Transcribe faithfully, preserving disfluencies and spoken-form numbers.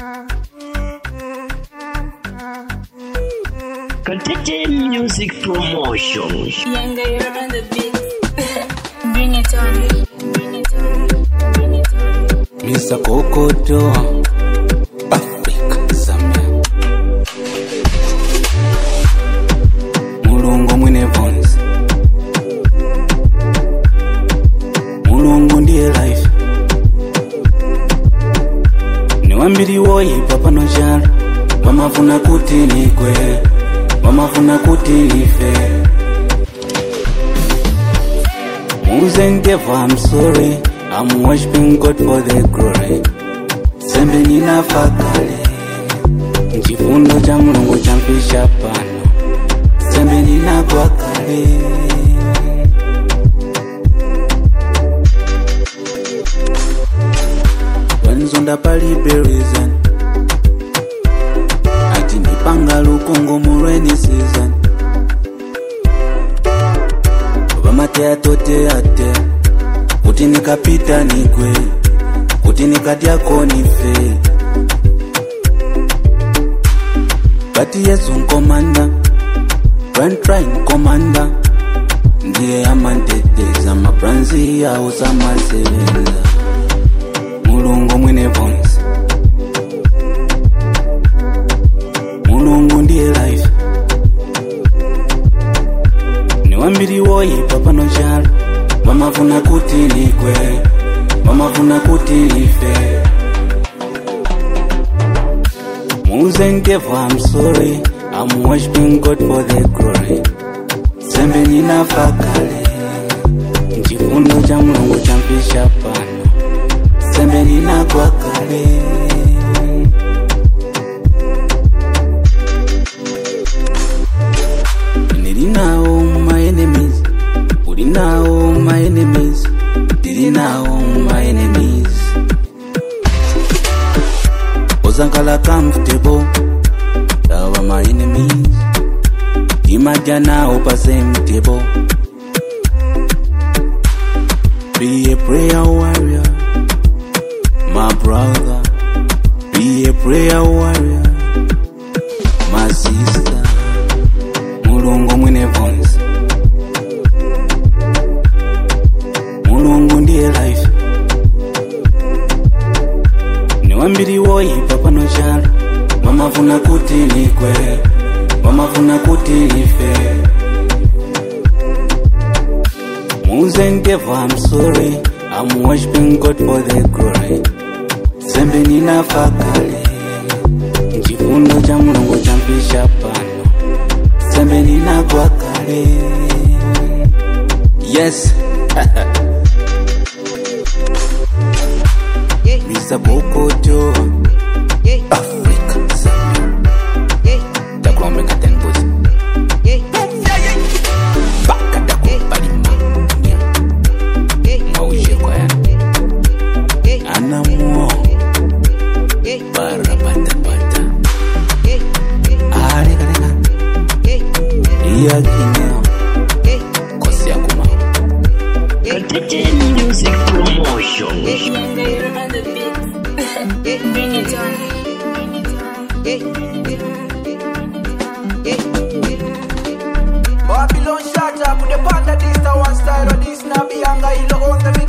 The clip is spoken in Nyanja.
Katete Music Promotion. Younger, you're on the beat. Bring it on. Bring it on. Bring it on. Mister Kokoto, Africa, Zambia. Mulungu mwine bonzi. Mulungu ndiye life. Niwambiri woyi papa no jara. Wamafuna kuti nikwe. Wamafuna kuti nife. Muzengevo, I'm sorry. I'm worshiping God for the glory. Sembe nina fakale. Nchifundo cha mulungu champisha pano. Sembe nina kwa kale. Wanzonda pali berizan. Ati nipanga lukungu murweni season. Wamate atote ate. Kuti nikapita nikwe. Kuti nikatiako nife. Bati Yesu nkomanda. Run try nkomanda. Ndiye amanteteza mapranzi ya usama sevela. Mulungu mwine bonzi. Mulungu ndiye life. Niwambiri woyi papa no jara. Wamafuna kuti nikwe. Wamafuna kuti nife. Muzengevo, I'm sorry. I'm worshiping God for the glory. Sembe nina fakale. Nchifundo cha mulungu champisha pano. Sembe nina kwa kale. Nilinawo my enemies. Ulinao my enemies. Nilinawo my enemies. Ozankala comfortable. Dawa my enemies. Imagine opa same table. Be a prayer warrior, my brother. Be a prayer warrior, my sister. Mulungu mwine bonzi. Mulungu ndiye life. Niwambiri woyi papa no jara. Wamafuna kuti nikwe. Wamafuna kuti nife. Muzengevo, I'm sorry. I'm worshiping God for the glory. Sembe nina fakale. Nchifundo cha mulungu champisha pano. Sembe nina kwa kale. Yes. Mister Kokoto, Africa, Zambia. Takwame katenbozi. Baka dako palima. Mauje kwa ya. Anamuo. Para pata pata. Areka reka. Iya kineo. Kosi ya kuma. Katete Music Promotion. Younger, you're on the beat. Bring it on. Bring it on. Babylon shut up with the panda this the one style of this nabi anga ilo on the